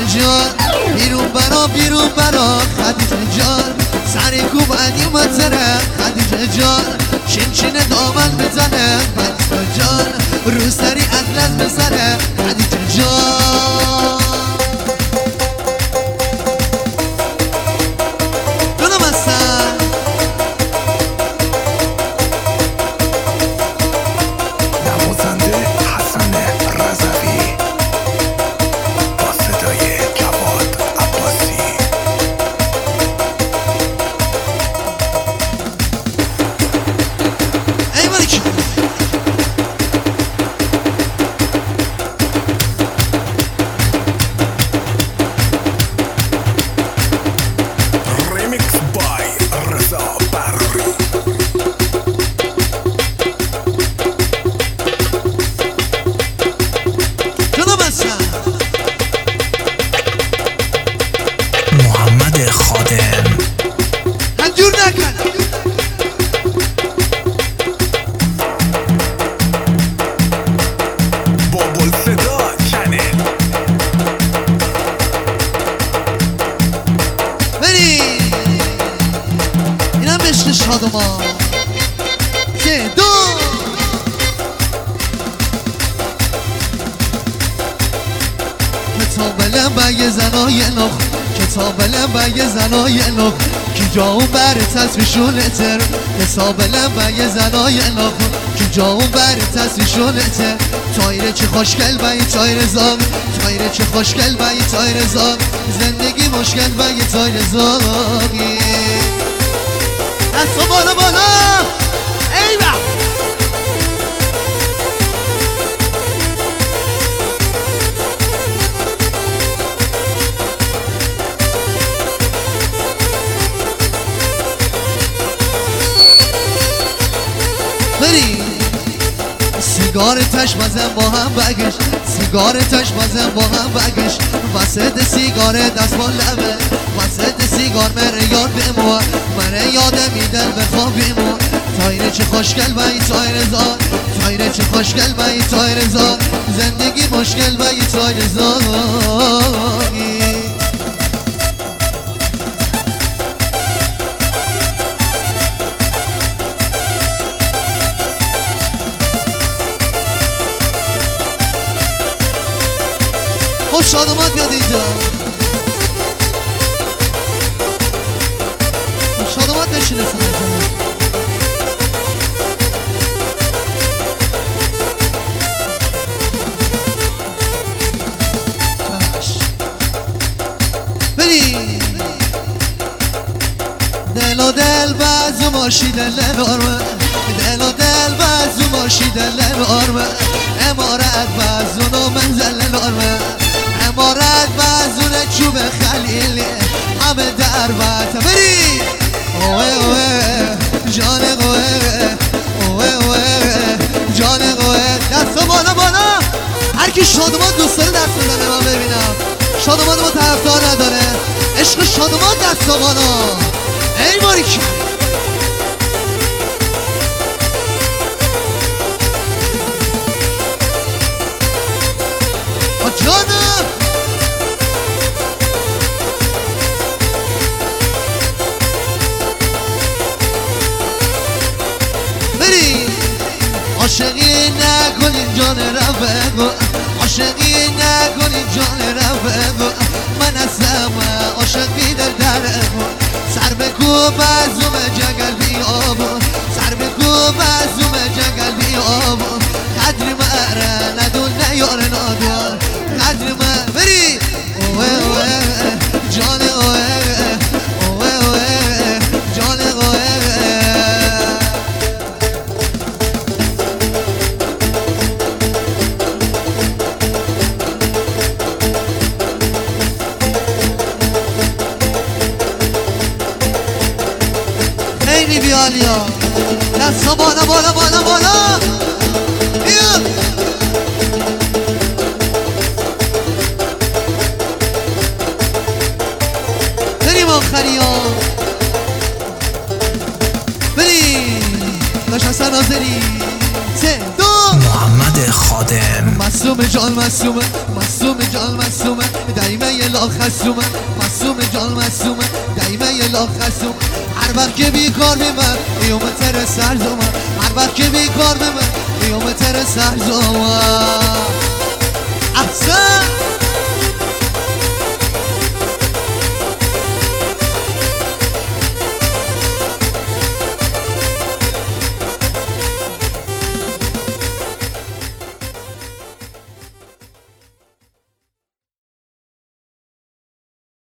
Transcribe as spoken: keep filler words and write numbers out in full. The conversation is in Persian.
جان بیرون برا بیرون برا خدیجه جان سری کوب عدیم تره خدیجه جان چین دامن بزنه خدیجه جان روستری اطلس بزنه خدیجه جان دونم هستن نوازنده حسن رضوی با صدای جواد عباسی ای باریکی ریمیکس بای رضا براری دونم هستن محمد خادم هنجور نکن بابل صدا چنل بریم اینم عشق شادمان سه دو کتاب لنبه زنای نخ کتاب لنبه زنای نخ کی جاون بر تصویشونه تر کتاب لنبه زنای نخ کی جاون بر تصویشونه تر تایره چه خوشگل بایی تایره زاگ تایره چه خوشگل بایی تایره زاگ زندگی مشکل بایی تایره زاگی دستو بالا بالا ایوه بری سیگار تش بزن با هم بگش سیگار تش بزن با هم بگش وسط سیگار دست با لبه وسط سیگار مره یاد بمون مره یاد میدن بخواب بیمون تایره چه خوشگل بایی تایره زاد تایره چه خوشگل بایی تایره زاد زندگی مشکل بایی تایره زادی خوش شادومت بیاد اینجا شادومت بشینه سنجا بریم دل و دل بعضو ماشی دل نرمه دل و دل بعضو ماشی دل نرمه امارت بعضونو منزل نرمه امارت بعضون چوب خلیلی همه در بطه بری اوه اوه جان اوه اوه اوه جان اوه دستا بالا بالا هر کی شادومان دوست داره دست بزنه من ببینم شادومان ما طرفدار نداره عشق شادومان دستا بالا ای باریکی جانم بری عاشقی نکنین جان رفقو عاشقی نکنین جان رفقو من هستم عاشقی در درمو سر بکوب از اوم جنگل بیابو سر بکوب از اوم جنگل بیابو قدری مره ندون نیار نادار قدری مره بری اوه اوه جان اوه اوه اوه جان اوه خیلی بیالیا دستا بالا بالا بالا بالا بیا بریم آخری ها بریم داشت حسن ناظری سه دو محمد خادم مصوم جان مصومه مصوم جان مصومه دایمه یه لاخ خصومه مصوم جان مصومه دایمه یه لاخ خصومه هر وقت که بیکار بمن ایوم تر سرزومه هر وقت که بیکار بمن ایوم تر سرزومه احسن